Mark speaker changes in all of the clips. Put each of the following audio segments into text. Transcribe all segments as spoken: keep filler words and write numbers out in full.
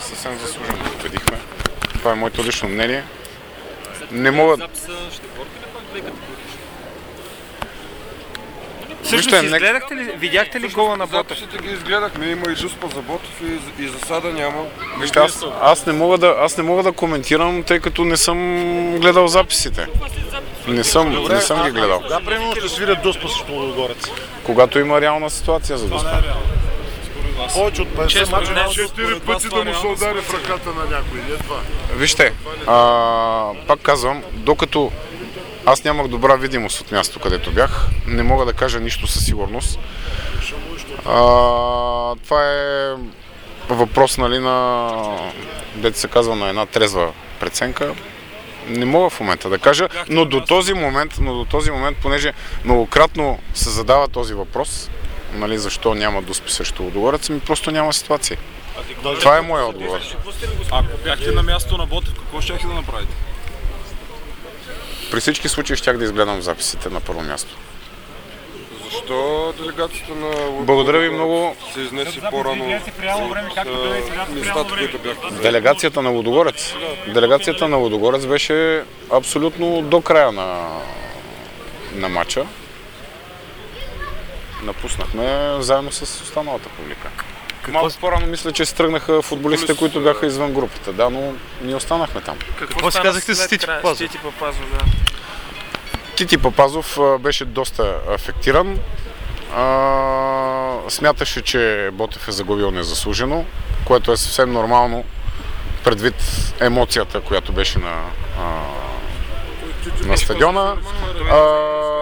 Speaker 1: съвсем заслужено победихме. Това е моето лично мнение. Не мога...
Speaker 2: Всъщност
Speaker 1: Вижте,
Speaker 2: изгледахте ли, видяхте ли гола на Ботев?
Speaker 3: Записите ги изгледахме, има и Дуспа за Ботев и, и засада няма.
Speaker 1: Вижте, аз, аз, не мога да, аз не мога да коментирам, тъй като не съм гледал записите. Не съм, не съм ги гледал.
Speaker 4: Да, примерно ще свирят Дуспа срещу Лудогорец.
Speaker 1: Когато има реална ситуация за Дуспа.
Speaker 4: Повече от петдесет мача няма
Speaker 3: Четири пъти да му се удари в ръката на някой, не това.
Speaker 1: Вижте, а, пак казвам, докато аз нямах добра видимост от място, където бях, не мога да кажа нищо със сигурност. А, това е въпрос, нали, на, дето се казва, на една трезва преценка. Не мога в момента да кажа, но до този момент, но до този момент, понеже многократно се задава този въпрос, нали, защо няма Дуспи срещу Лудогорец, ми просто няма ситуация. Това е моя отговор.
Speaker 5: Ако бяхте на място на Ботев, какво щяхте да направите?
Speaker 1: При всички случаи щях да изгледам записите на първо място.
Speaker 3: Защо делегацията на Лудогорец
Speaker 1: Благодаря ви много.
Speaker 3: се изнесе по-рано от местата, които бяхте?
Speaker 1: Делегацията на Лудогорец. Делегацията на Лудогорец беше абсолютно до края на, на матча. Напуснахме заедно с останалата публика. Малко по-рано мисля, че се тръгнаха футболистите, които бяха извън групата, да, но ние останахме там.
Speaker 2: Какво си казахте с Тити Папазов? Тити Папазов, да.
Speaker 1: Тити Папазов беше доста афектиран. А, смяташе, че Ботев е загубил незаслужено, което е съвсем нормално предвид емоцията, която беше на, а, на стадиона. А,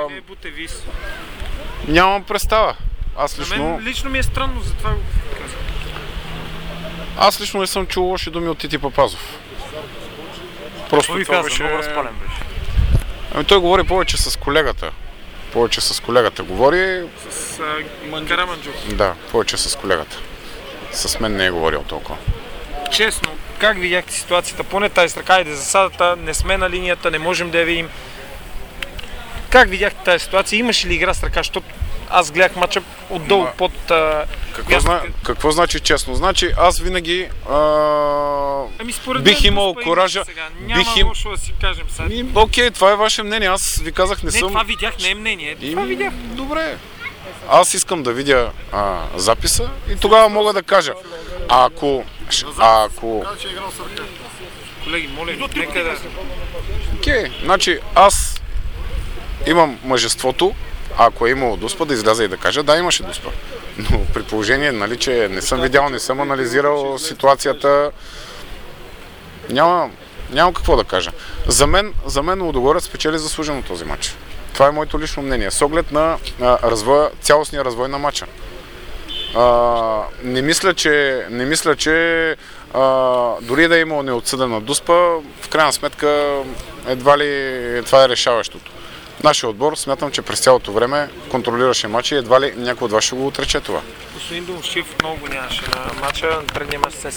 Speaker 1: нямам представа. Аз лично...
Speaker 2: На мен лично ми е странно, затова го казвам.
Speaker 1: Аз лично не съм чул лоши думи от Тити Папазов. Просто
Speaker 2: това
Speaker 1: това
Speaker 2: каза,
Speaker 1: беше...
Speaker 2: много разпален беше.
Speaker 1: Ами той говори повече с колегата. Повече с колегата говори.
Speaker 2: С uh, Караманджов.
Speaker 1: Да, повече с колегата. С мен не е говорил толкова.
Speaker 2: Честно, как видяхте ситуацията? Поне тази страка, айде засадата, не сме на линията, не можем да я видим. Как видяхте тази ситуация? Имаше ли игра с ръка? Защото аз гледах мача отдолу
Speaker 1: Ма...
Speaker 2: под... А...
Speaker 1: Какво, зна... Какво значи честно? Значи аз винаги а...
Speaker 2: ами, според
Speaker 1: бих
Speaker 2: мен,
Speaker 1: имал коража...
Speaker 2: Няма
Speaker 1: бих им...
Speaker 2: лошо да си кажем сега.
Speaker 1: Ми, окей, това е ваше мнение. Аз ви казах, не,
Speaker 2: не
Speaker 1: съм...
Speaker 2: Не, това видях, не е мнение.
Speaker 1: И...
Speaker 2: Това видях.
Speaker 1: Добре. Аз искам да видя а, записа и тогава мога да кажа. А ако... А, ако...
Speaker 2: Колеги, моля ви, нека да...
Speaker 1: Окей, значи аз имам мъжеството, ако е имало Дуспа, да изляза и да кажа, да, имаше Дуспа. Но при положение, нали, че не съм видял, не съм анализирал ситуацията, няма, няма какво да кажа. За мен, за мен Лудогорец спечели заслужено този матч. Това е моето лично мнение. С оглед на а, развоя, цялостния развой на матча. А, не мисля, че, не мисля, че а, дори да е имало неотсъдена Дуспа, в крайна сметка едва ли това е решаващото. Нашия отбор смятам, че през цялото време контролираше матча и едва ли някой от вас ще го отрече това.
Speaker 2: Господин Домшив много го нямаше на матча, предния мач се